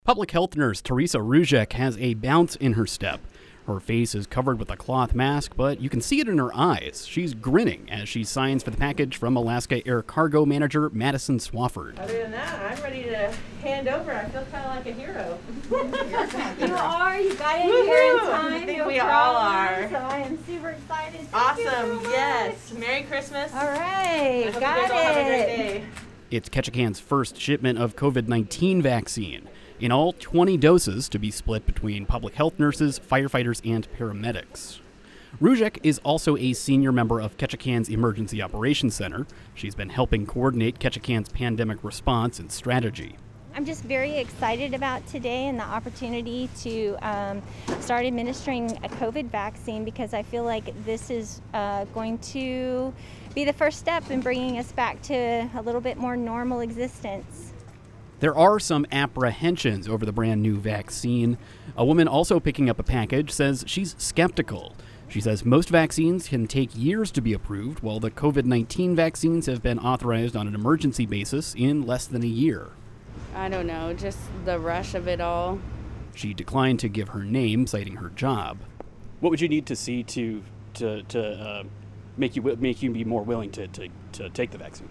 Public health nurse Teresa Ruzek has a bounce in her step. Her face is covered with a cloth mask, but you can see it in her eyes. She's grinning as she signs for the package from Alaska Air Cargo manager Madison Swafford. Other than that, I'm ready to hand over. I feel kind of like a hero. You are. You got in here in time. I think no we all problem. are. So I am super excited. Thank Awesome. you so much. Yes. Merry Christmas. All right. I hope Got you guys all have a great it. day. It's Ketchikan's first shipment of COVID-19 vaccine. In all, 20 doses to be split between public health nurses, firefighters, and paramedics. Ruzek is also a senior member of Ketchikan's Emergency Operations Center. She's been helping coordinate Ketchikan's pandemic response and strategy. I'm just very excited about today and the opportunity to start administering a COVID vaccine because I feel like this is going to be the first step in bringing us back to a little bit more normal existence. There are some apprehensions over the brand new vaccine. A woman also picking up a package says she's skeptical. She says most vaccines can take years to be approved, while the COVID-19 vaccines have been authorized on an emergency basis in less than a year. I don't know, just the rush of it all. She declined to give her name, citing her job. What would you need to see to make you be more willing to take the vaccine?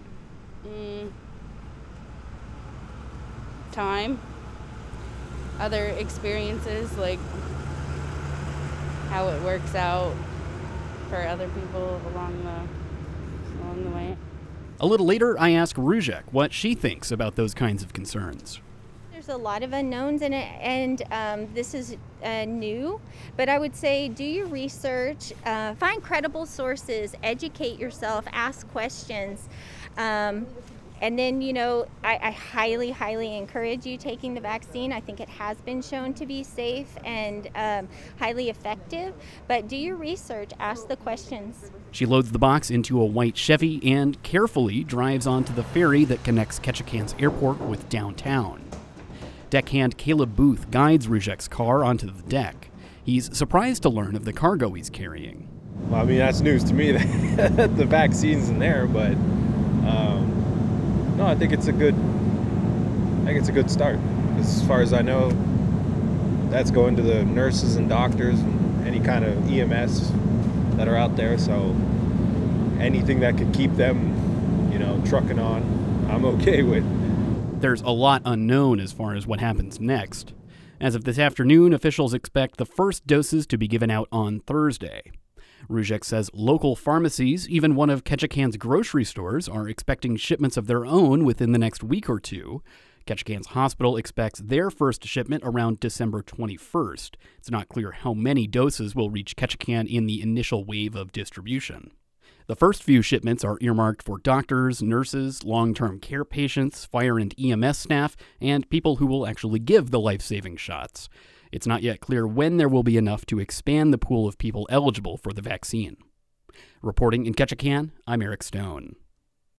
Time, other experiences, like how it works out for other people along the way. A little later, I ask Ruzek what she thinks about those kinds of concerns. There's a lot of unknowns in it, and this is new, but I would say do your research, find credible sources, educate yourself, ask questions. And then, I highly, highly encourage you taking the vaccine. I think it has been shown to be safe and highly effective. But do your research, ask the questions. She loads the box into a white Chevy and carefully drives onto the ferry that connects Ketchikan's airport with downtown. Deckhand Caleb Booth guides Ruzek's car onto the deck. He's surprised to learn of the cargo he's carrying. Well, I mean, that's news to me that the vaccine's in there, but no, I think it's a good start. As far as I know, that's going to the nurses and doctors and any kind of EMS that are out there. So anything that could keep them, trucking on, I'm okay with. There's a lot unknown as far as what happens next. As of this afternoon, officials expect the first doses to be given out on Thursday. Ruzek says local pharmacies, even one of Ketchikan's grocery stores, are expecting shipments of their own within the next week or two. Ketchikan's hospital expects their first shipment around December 21st. It's not clear how many doses will reach Ketchikan in the initial wave of distribution. The first few shipments are earmarked for doctors, nurses, long-term care patients, fire and EMS staff, and people who will actually give the life-saving shots. It's not yet clear when there will be enough to expand the pool of people eligible for the vaccine. Reporting in Ketchikan, I'm Eric Stone.